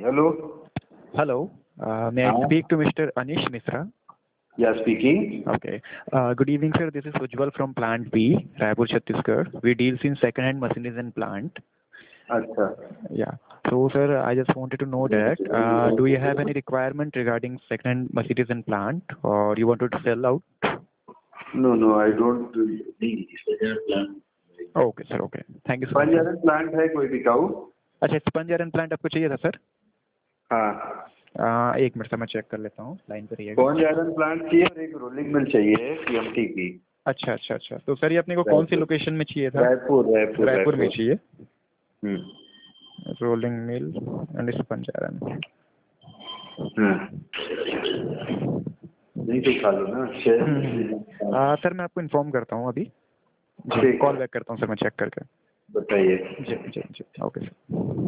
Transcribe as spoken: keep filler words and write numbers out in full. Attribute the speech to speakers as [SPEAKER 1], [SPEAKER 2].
[SPEAKER 1] Hello
[SPEAKER 2] Hello, uh, may I
[SPEAKER 1] हाँ
[SPEAKER 2] speak to Mister Anish Mishra?
[SPEAKER 1] Yeah speaking
[SPEAKER 2] Okay. Uh, good evening, sir. This is Ujjwal from Plant B, Raipur, Chhattisgarh. We deals in second-hand machineries and plant.
[SPEAKER 1] अच्छा
[SPEAKER 2] Yeah. So, sir, I just wanted to know that uh, do you have any requirement regarding second-hand machineries and plant, or you wanted to sell out?
[SPEAKER 1] No no I don't plan
[SPEAKER 2] Okay, sir. Okay. Thank you so much,
[SPEAKER 1] sponge
[SPEAKER 2] sir.
[SPEAKER 1] Iron plant है कोई बिकाऊ?
[SPEAKER 2] अच्छा, sponge iron plant आपको चाहिए था, sir?
[SPEAKER 1] हाँ
[SPEAKER 2] आ, एक minute से मैं चेक कर लेता हूँ, लाइन पर रहिएगा।
[SPEAKER 1] स्पंज आयरन प्लांट चाहिए और एक रोलिंग मिल चाहिए टीएमटी की।
[SPEAKER 2] अच्छा अच्छा अच्छा, तो सर ये अपने को कौन सी लोकेशन में चाहिए था?
[SPEAKER 1] रायपुर रायपुर
[SPEAKER 2] रायपुर में चाहिए।
[SPEAKER 1] Hmm
[SPEAKER 2] rolling mill and sponge iron.
[SPEAKER 1] Hmm नहीं तो खा लो ना शेयर।
[SPEAKER 2] आ, सर मैं आपको इन्फॉर्म करता हूँ अभी जी,
[SPEAKER 1] ठीक
[SPEAKER 2] कॉल बैक करता हूँ सर मैं चेक करके।
[SPEAKER 1] बताइए।
[SPEAKER 2] जी जी जी, ओके सर।